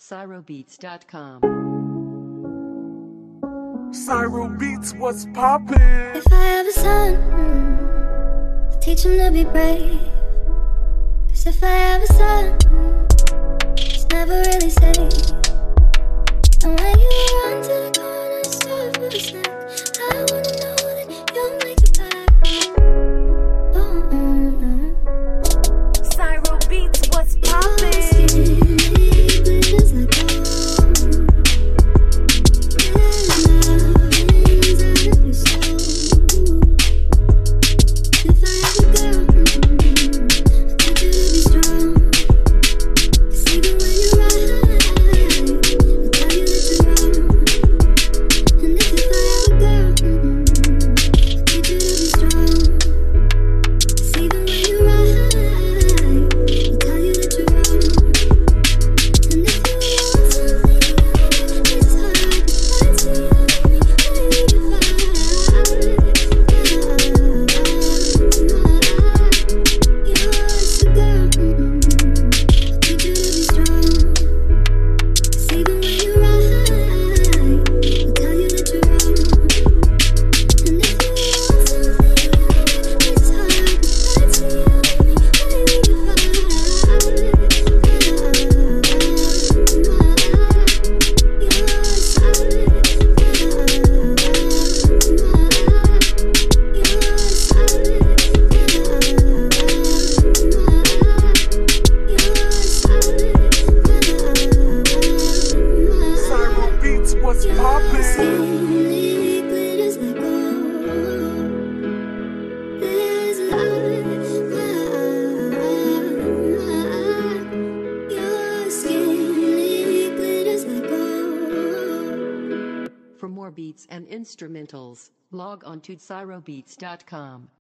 CyroBeats.com. Cyro Beats, what's poppin'? If I have a son, I'll teach him to be brave. 'Cause if I have a son, he's never really safe. And when you run to the corner store for a snack, I wanna know that you'll make it back. Cyro Beats, what's poppin'? Glitters like gold. What's poppin'? Glitters like gold. There's your skin glitters like gold. For more beats and instrumentals, log on to CyroBeats.com.